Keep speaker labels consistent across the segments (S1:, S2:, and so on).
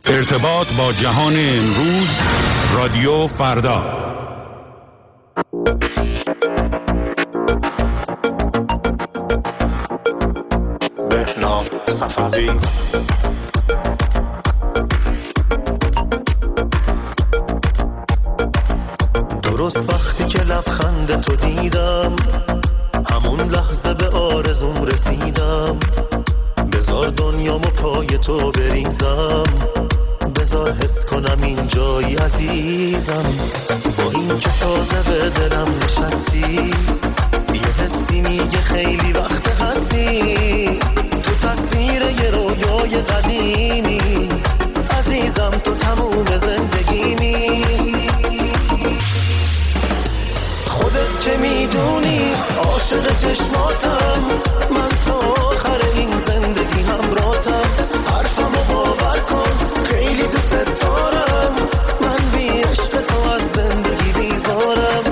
S1: ارتباط با جهان امروز، رادیو فردا.
S2: بهنام صفوی. درست وقتی که لبخند تو دیدم، همون لحظه به آرزوم رسیدم. بذار دنیامو پای تو بریزم، بذار حس کنم این جایی عزیزم. با این که تازه به دلم نشستی، یه حسی میگه خیلی وقت هستی تو تصویر یه رویای قدیمی. عزیزم تو تموم زندگیمی. خودت چه میدونی عاشق چشماتم، من تا آخر این زندگی همراهتم. حرفمو باور کن خیلی دوست دارم، من بی عشق تو از زندگی بیزارم.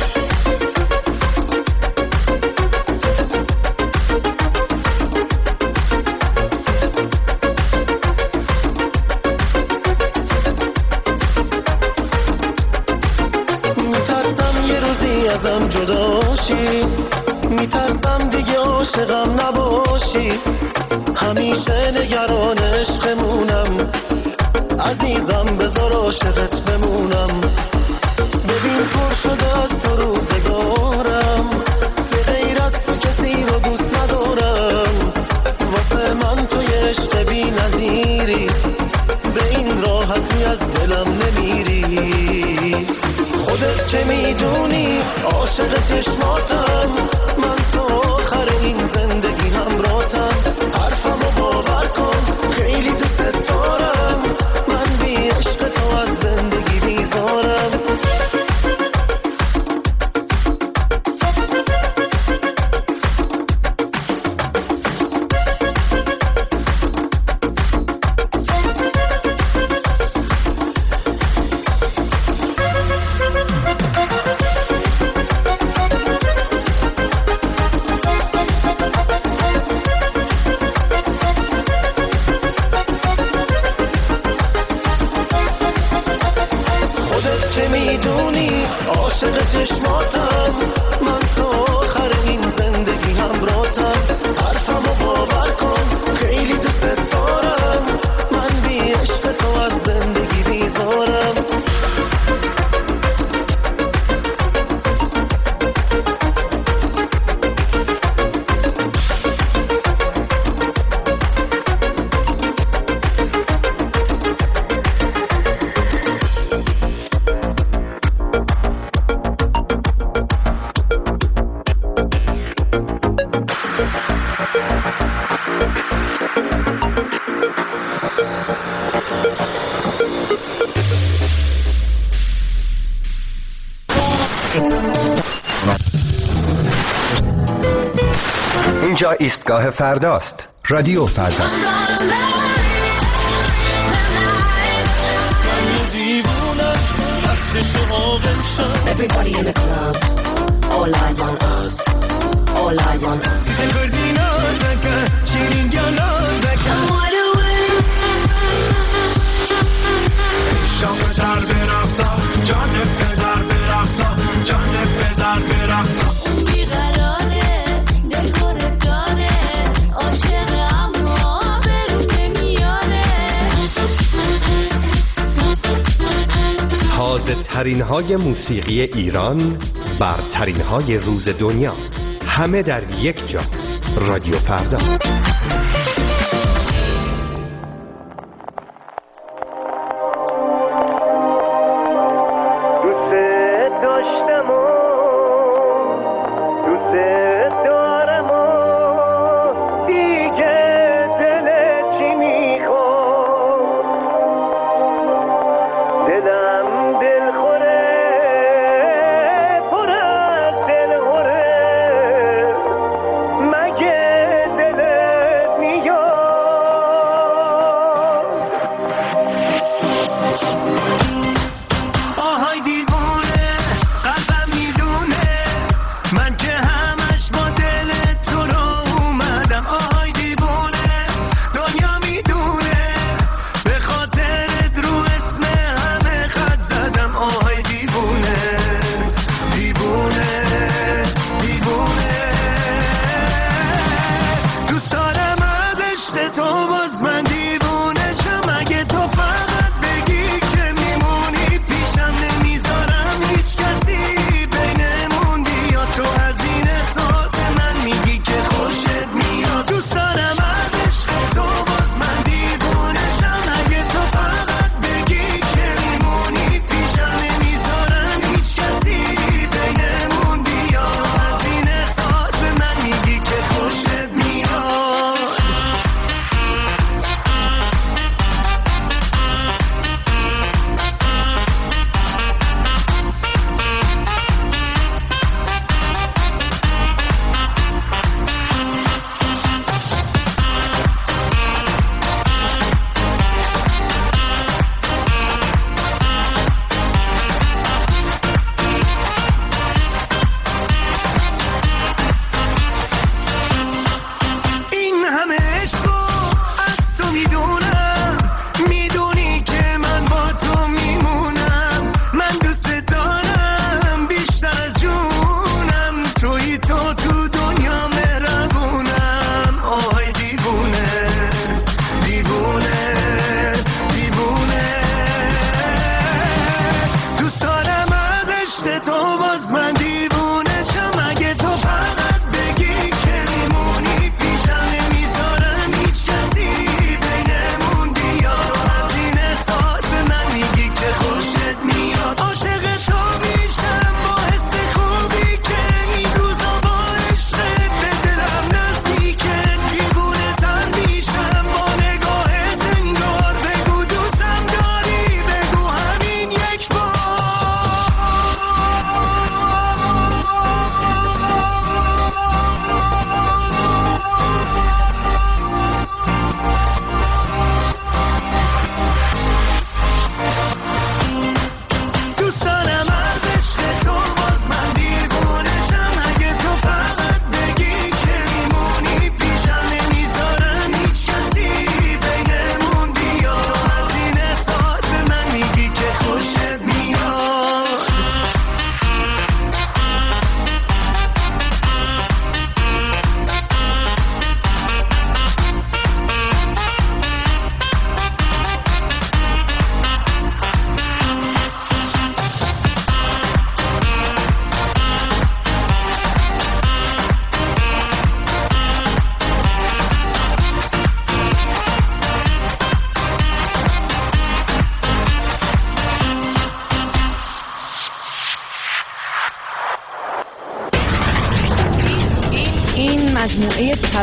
S2: میترسم یه روزی ازم جدا شی، میترسم دیگه عاشقم نباشی. همیشه نگران عشقمونم، عزیزم بذار عاشقت بمونم. ببین پر شده از تو روزگارم، به غیر از تو کسی رو دوست ندارم. واسه من تو یه عشق بی نظیری، به این راحتی از دلم نمیری. خودت چه میدونی عاشق چشماتم، من تا آخر این زندگی همراهتم. حرفمو باور کن خیلی دوست دارم، من بی عشق تو از زندگی بیزارم.
S3: اینجا ایستگاه فرداست. رادیو فردا.
S4: Everybody in the club, all eyes on us, all eyes on us.
S3: ترین های موسیقی ایران، برترین های روز دنیا، همه در یک جا. رادیو فردا.
S2: مگه دلت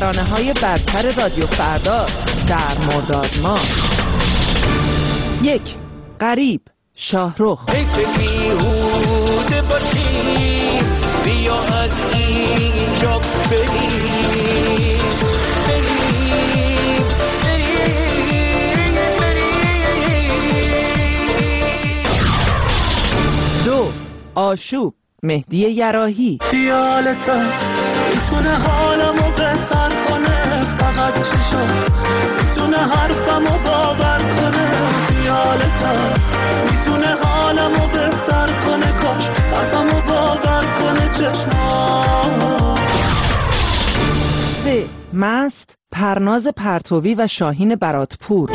S5: ترانه‌های برتر رادیو فردا در مرداد ماه. 1. غریب، شاهرخ.
S2: فکر بیهوده باشی، بیا از اینجا بریم.
S5: 2. آشوب، مهدی یراحی.
S2: خیالت میتونه حالمو بهتر کنه، فقط چشات میتونه حرفمو باور کنه. خیالت میتونه حالمو بهتر کنه، کاش حرفمو باور کنه چشمات.
S5: 3. مست، پرناز پرتوی و شاهین براتپور.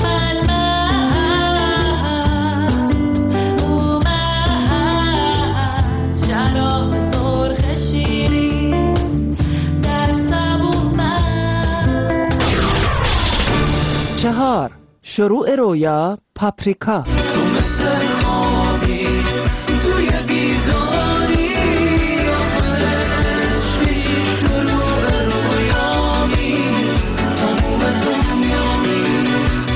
S5: چهار. شروع رویا، پاپریکا.
S2: تو مثل خوابی توی بیداری، آخرش شروع رویامی، تموم دنیامی.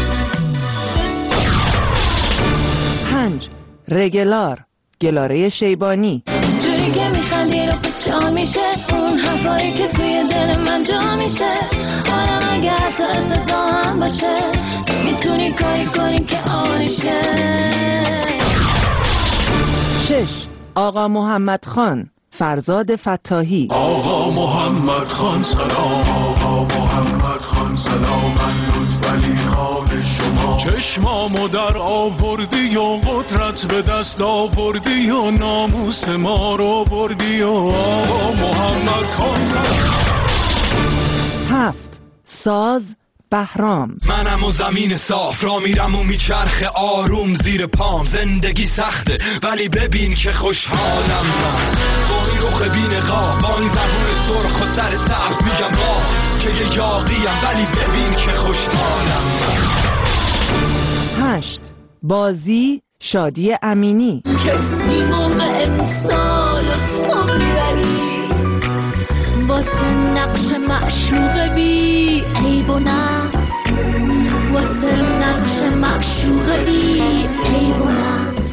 S5: 5. رگلار، گلاره شیبانی.
S6: جوری که میخندی رو جا میشه، اون حرفایی که توی دل من جا میشه. حالا اگر تو افتضا هم باشه، میتونی کاری کنی که آنشه.
S5: 6. آقا محمد خان، فرزاد فتاحی.
S7: آقا محمد خان سلام، آقا محمد خان سلام، من لطفعلی خان شما. چشمامو در آوردی و قدرت به دست آوردی و ناموس ما رو بردی و آقا محمد خان سلام.
S5: 7. ساز، بهرام.
S8: منم و زمین صاف را میرم و میچرخه آروم زیر پام. زندگی سخته ولی ببین که خوشحالم من، با این رخ بی‌نقاب، با این زبون سرخ و سر سبز میگم با که یه یاغیم ولی ببین که خوشحالم من.
S5: 8. بازی، شادی امینی.
S6: کسی موقع امسال تو میبری، واسه نقش معشوق بی عیب و نقص، واسه نقش معشوق بی عیب و نقص.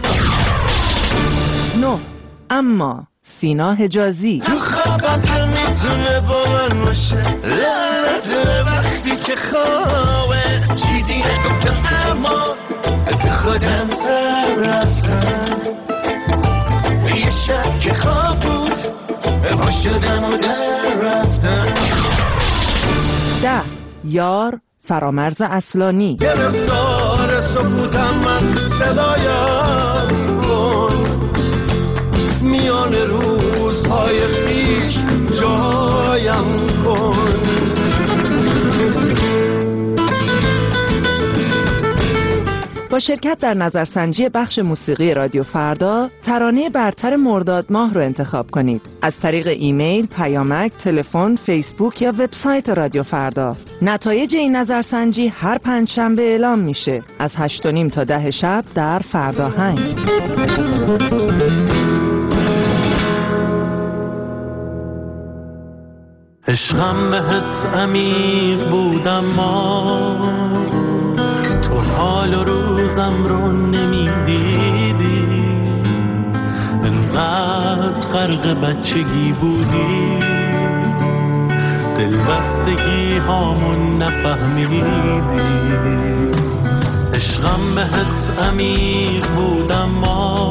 S5: 9. اما، سینا حجازی.
S2: تو خوابم که میتونه با من باشه، لعنت وقتی که خوابه چیزی نگفتم اما تو خودم سر رفتم. یه شب که خواب بود پا شدم و در رفتم.
S5: 10. یار، فرامرز اصلانی.
S2: گرفتار سکوتم من، صدایم کن میان روزهای پیش جایم کن.
S5: با شرکت در نظرسنجی بخش موسیقی رادیو فردا، ترانه برتر مرداد ماه رو انتخاب کنید. از طریق ایمیل، پیامک، تلفن، فیسبوک یا وبسایت رادیو فردا. نتایج این نظرسنجی هر پنجشنبه اعلام میشه از 8:30 تا 10 شب در فرداهنگ.
S9: عشقم بهت عمیق بودم، ما تو حال و روزم رو نمیدیدی، انقدر غرق بچگی بودی، دلبستگی هامون نفهمیدی. عشقم بهت عمیق بودم، ما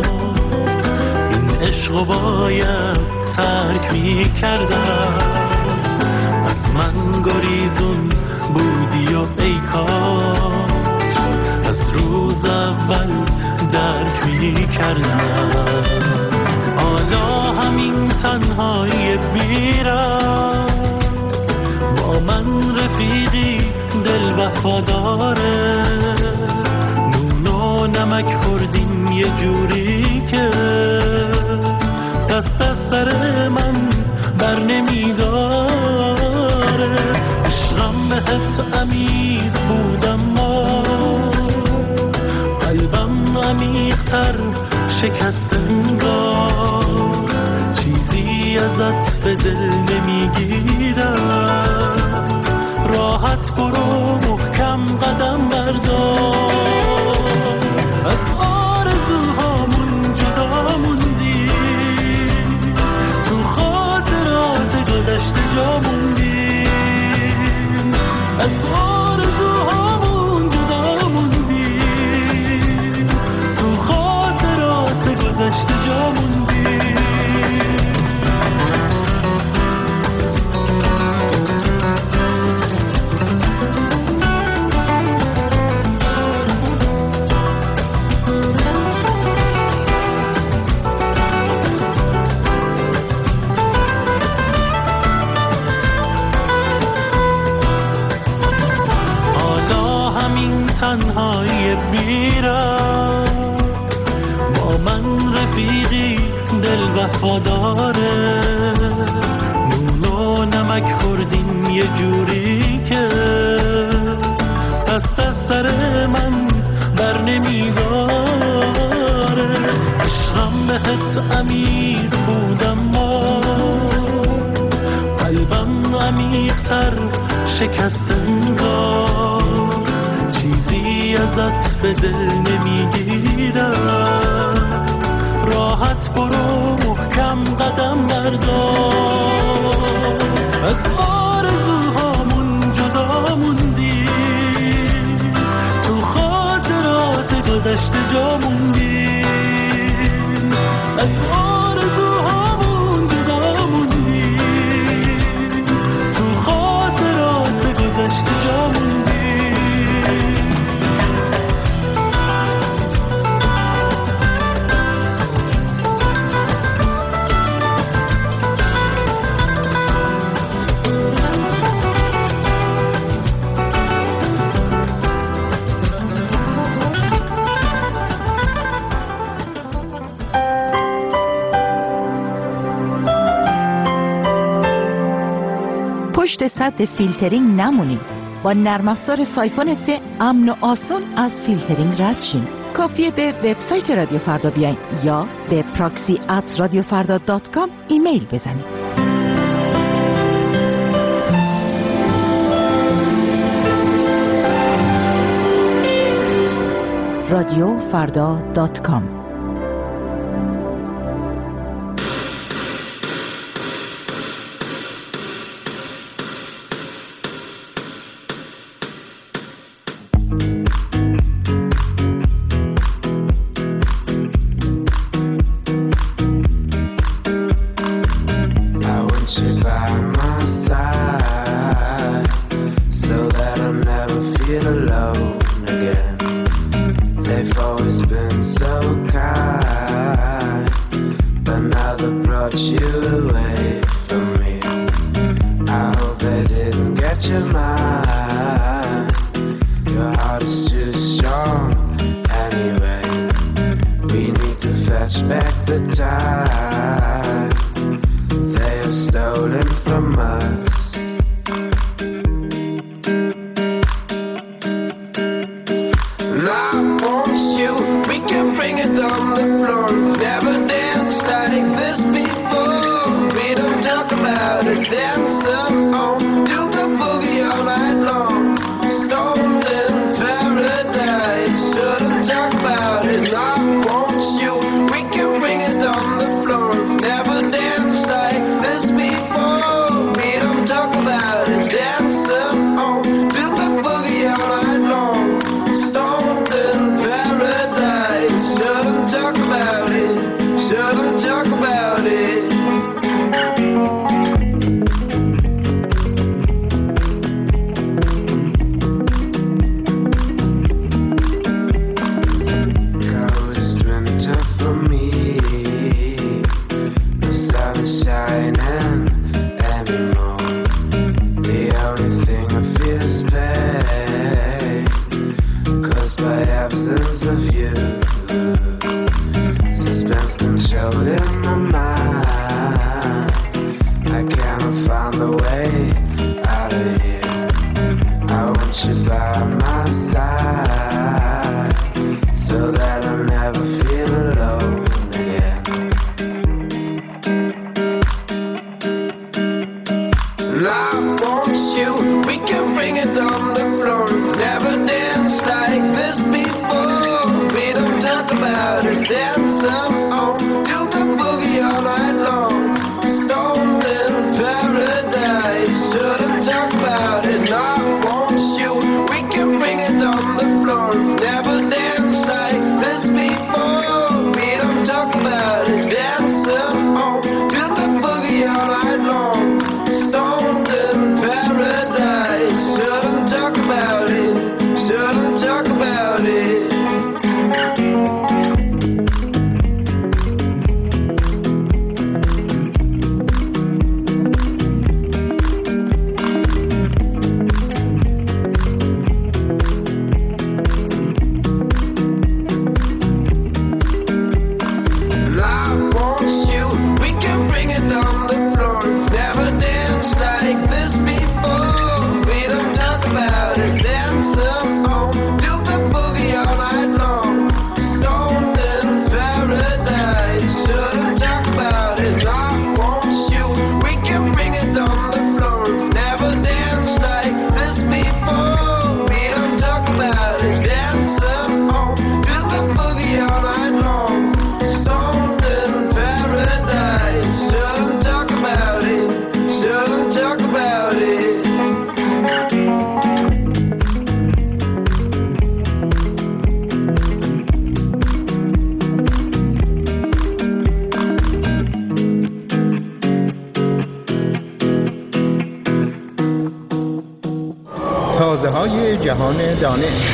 S9: این عشقو باید ترک میکردم. از من گریزون بودی و ای کاش از روز اول درک میکردم. حالا همین تنهایی بیرم، با من رفیقی دل وفاداره، نون و نمک خوردیم یه جوری که دست از سر من بر نمیداره. عشقم بهت عمیق بودم، ما قلبم عمیق‌تر شکست انگار، چیزی ازت به دل نمیگیرم. راحت برو محکم قدم بردار. از آرزوهامون جدا موندی، تو خاطرات گذشته جا موندی. از آرزوهامون جدا موندی، تو خاطرات گذشته جا موندی. تنهایی بیرم با من رفیقی دل وفاداره. نون و نمک خوردیم یه جوری که دست از سر من بر نمیداره. عشقم بهت عمیق بود اما قلبم عمیق‌تر شکست انگار. چیزی ازت به دل نمیگیرم، راحت برو محکم قدم بردار. از آرزوهامون جدا موندی، تو خاطرات گذشته جا موندی. از آرزوهامون جدا موندی، تو خاطرات گذشته جا موندی.
S10: پشت سد فیلترینگ نمونید. با نرم افزار سایفون 3 امن و آسان از فیلترینگ رد شین. کافیه به وبسایت رادیو فردا بیاین یا به proxy@radiofarda.com ایمیل بزنید. radiofarda.com.
S2: I want you, we can bring it dancing on till the boogie all night long. Stoned in paradise, shouldn't talk about it, not want you. We can bring it on the floor. Never danced like this before. We don't talk about it, dancing on till the boogie all night long. Stoned in paradise, shouldn't talk about it, shouldn't talk about it.
S11: تازه‌های جهان دانش.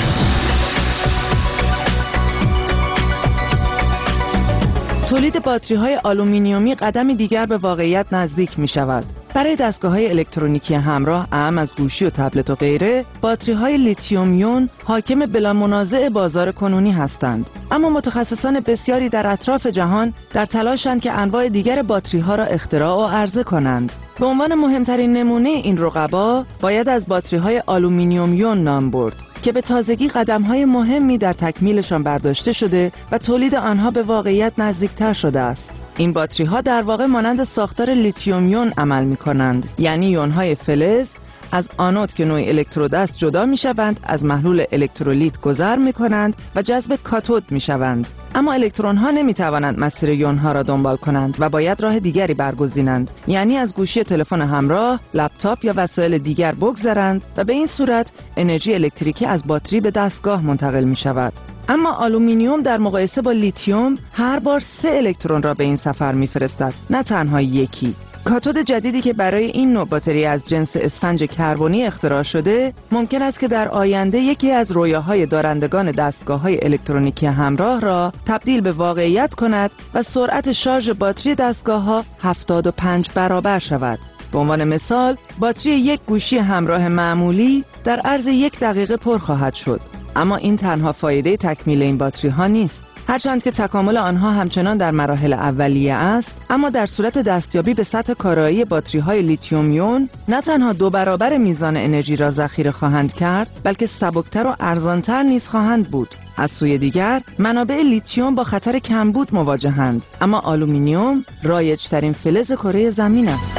S5: تولید باتری‌های آلومینیومی قدمی دیگر به واقعیت نزدیک می‌شود. برای دستگاه‌های الکترونیکی همراه، اعم از گوشی و تبلت و غیره، باتری‌های لیتیوم یون حاکم بلا منازع بازار کنونی هستند. اما متخصصان بسیاری در اطراف جهان در تلاشند که انواع دیگر باتری‌ها را اختراع و عرضه کنند. به عنوان مهمترین نمونه این رقبا باید از باتری‌های آلومینیوم یون نام برد که به تازگی قدم‌های مهمی در تکمیلشان برداشته شده و تولید آنها به واقعیت نزدیکتر شده است. این باتری‌ها در واقع مانند ساختار لیتیوم یون عمل می‌کنند، یعنی یون‌های فلز از آنود که نوع الکترود است جدا می‌شوند، از محلول الکترولیت گذر می‌کنند و جذب کاتود می‌شوند. اما الکترون‌ها نمی‌توانند مسیر یون‌ها را دنبال کنند و باید راه دیگری برگزینند، یعنی از گوشی تلفن همراه، لپتاپ یا وسایل دیگر بگذرند و به این صورت انرژی الکتریکی از باتری به دستگاه منتقل می‌شود. اما آلومینیوم در مقایسه با لیتیوم هر بار 3 الکترون را به این سفر می‌فرستد، نه تنها یکی. کاتود جدیدی که برای این نوع باتری از جنس اسفنج کربنی اختراع شده، ممکن است که در آینده یکی از رویاهای دارندگان دستگاه‌های الکترونیکی همراه را تبدیل به واقعیت کند و سرعت شارژ باتری دستگاه‌ها 75 برابر شود. به عنوان مثال، باتری یک گوشی همراه معمولی در عرض 1 دقیقه پر خواهد شد. اما این تنها فایده تکمیل این باتری ها نیست. هرچند که تکامل آنها همچنان در مراحل اولیه است، اما در صورت دستیابی به سطح کارایی باتری های لیتیوم یون نه تنها 2 برابر میزان انرژی را ذخیره خواهند کرد، بلکه سبکتر و ارزانتر نیز خواهند بود. از سوی دیگر، منابع لیتیوم با خطر کمبود مواجهند، اما آلومینیوم رایج‌ترین فلز کره زمین است.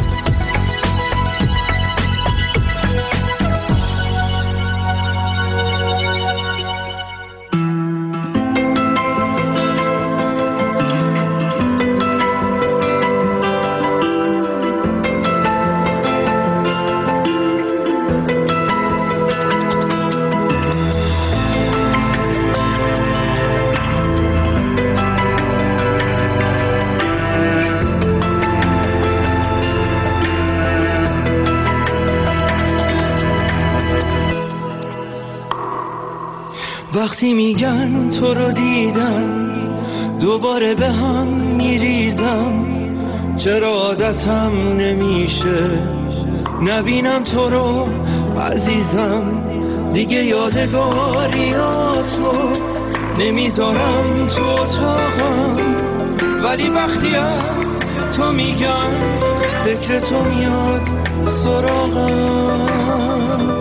S9: وقتی میگن تو رو دیدم دوباره به هم میریزم، چرا عادتم نمیشه نبینم تو رو عزیزم، دیگه یادگاریاتو نمیذارم تو اتاقم، ولی وقتی از تو میگم فکر تو میاد سراغم.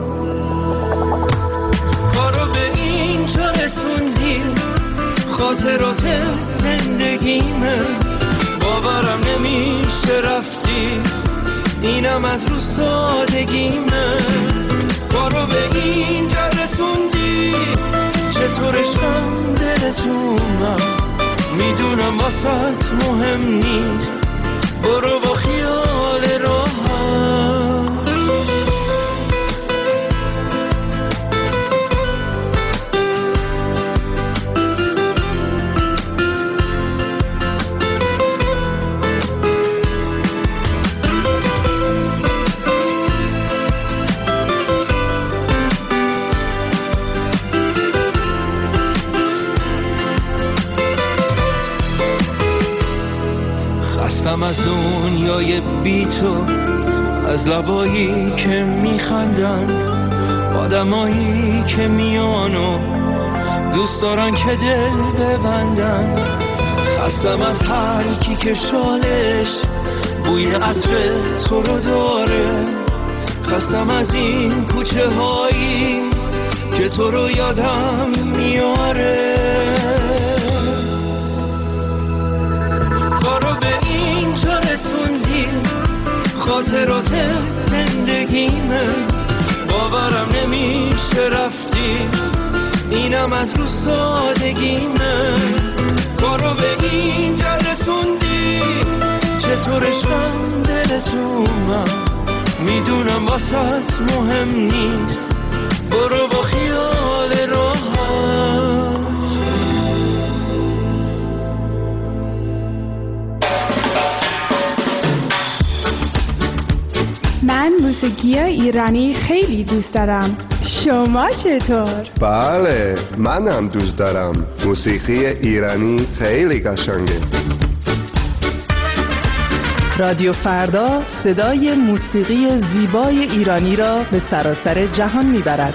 S9: خاطرات زندگیمه، باورم نمیشه رفتی، اینم از رو سادگیمه، کارو به اینجا رسوندی، چطور عشقم دلتونم، میدونم واسط مهم نیست، برو با خیال راحت. خستم از دنیای بی تو، از لبایی که میخندن، آدمایی که میانو دوست دارن که دل ببندن. خستم از هر کی که شالش بوی عطر تو رو داره، خستم از این کوچه هایی که تو رو یادم میاره. کارو به اینجا رسوندی، خاطرات زندگیمه، باورم نمیشه رفتی، اینم از رو سادگیمه. کارو به اینجا رسوندی، چطور عشقم دلتون، من میدونم واسط مهم نیست، برو با خیال راحت.
S12: من موسیقی ایرانی خیلی دوست دارم. شما چطور؟
S13: بله، منم دوست دارم. موسیقی ایرانی خیلی قشنگه.
S5: رادیو فردا صدای موسیقی زیبای ایرانی را به سراسر جهان میبرد.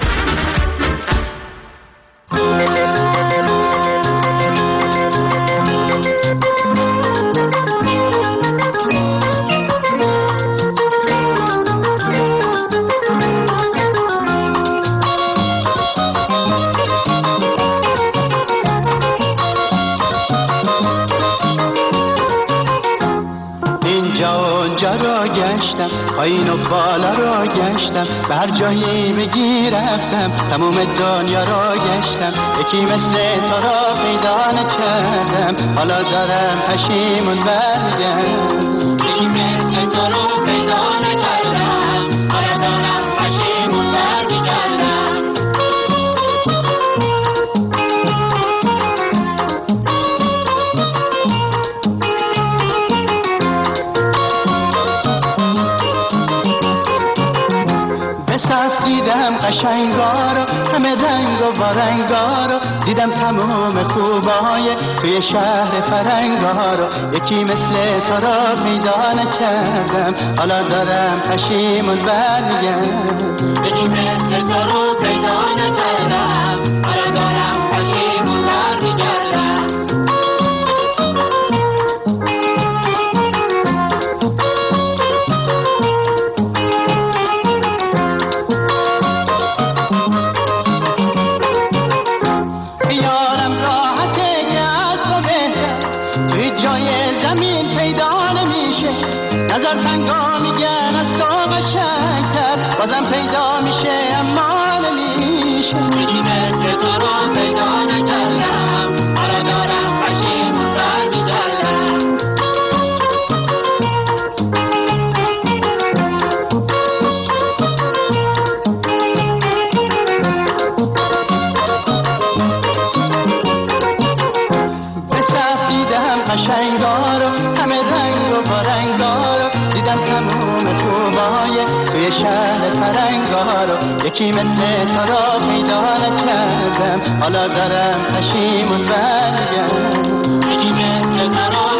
S14: پایین و بالا را گشتم، به هر جایی بگی رفتم، تموم دنیا را گشتم، یکی مثل تو را پیدا نکردم، حالا دارم پشیمون برمیگردم. یکی مثل تو را پیدا نکردم، حالا دارم پشیمون برمیگردم. دیدم قشنگا رو، همه رنگ و بارنگا رو، دیدم تمام خوبای توی شهر فرنگا رو، یکی مثل تو را پیدا نکردم، حالا دارم پشیمون برمیگردم. یکی مثل تو رو پیدا نکردم، حالا دارم پشیمون برمیگردم. نظر تنگا میگن از تو قشنگتر، بازم پیدا میشه اما نمیشه. یکی مثل تو رو پیدا نکردم، حالا دارم پشیمون برمیگردم. به صف دیدم قشنگا رو، همه رنگ و بارنگا رو، دیدم تموم خوبای توی شهر فرنگا رو، یکی مثل تو را پیدا نکردم، حالا دارم پشیمون برمیگردم. یکی مثل تو را